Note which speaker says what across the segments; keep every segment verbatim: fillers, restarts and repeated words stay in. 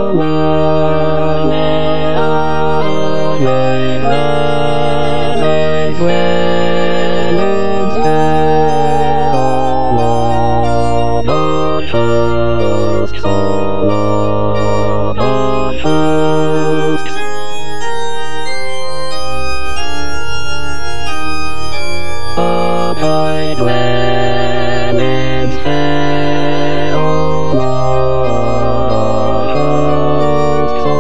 Speaker 1: I dwell in hell, Lord, trust, O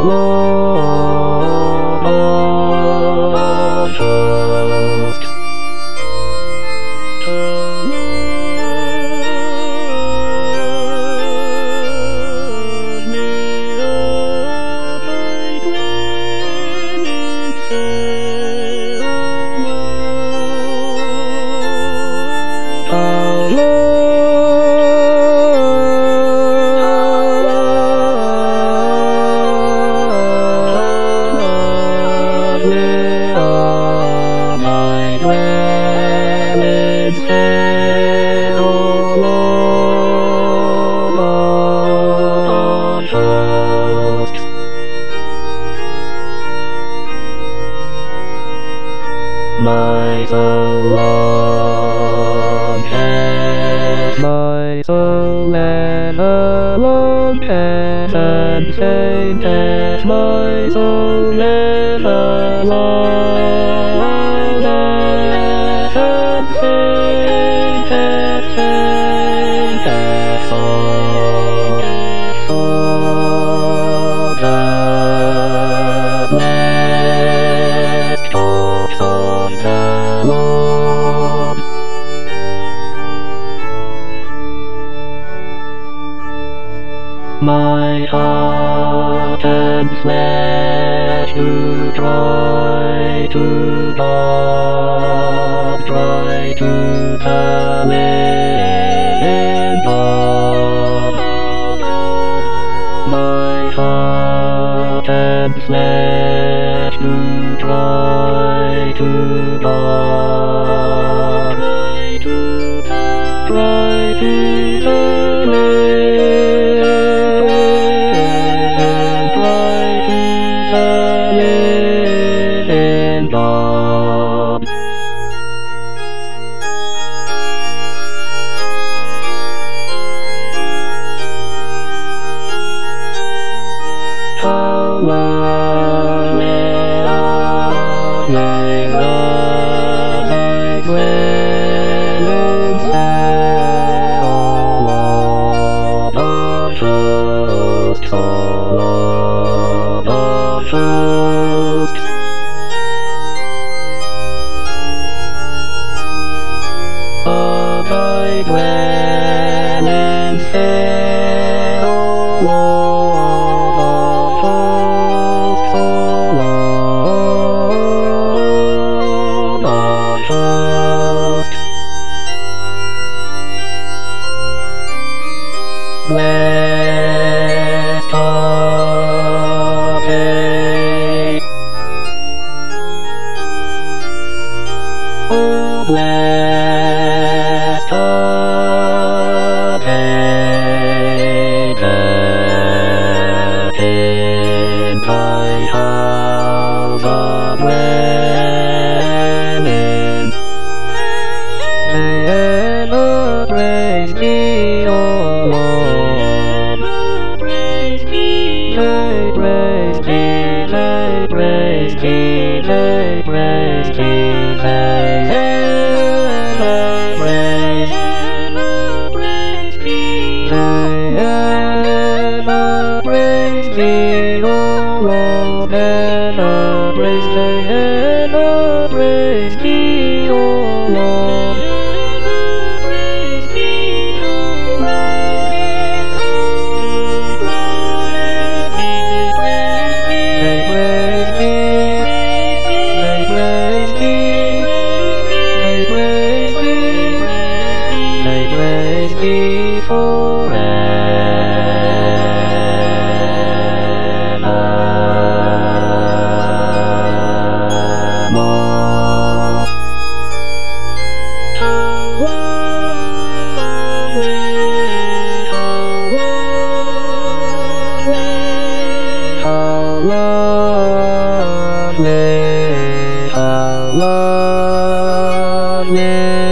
Speaker 1: Lord, trust. Turn me up, I dwell in hell, Our Lord, where are my dwellings there, O Lord, Lord, trust. My soul, Lord, my soul and alone and tainted, my soul and alone and tainted, tainted soul, soul that blessed hopes of the Lord. My heart and flesh do try to God, try to the living God. My heart and flesh do try to God, try to try to the living God. How long may I love thy dwellings there, O Lord of trust, O Lord of trust. Of thy dwellings there, O Lord of trust, O Lord of trust. Blessed are they, oh blessed are they that in thy house are dwelling. They ever praise thee, O Lord. They praise thee, they praise thee, they praise thee, they praise thee, they ever praise, ever praise thee, they ever praise thee, O Lord, ever praise, they ever praise thee, O Lord. Forevermore. Love.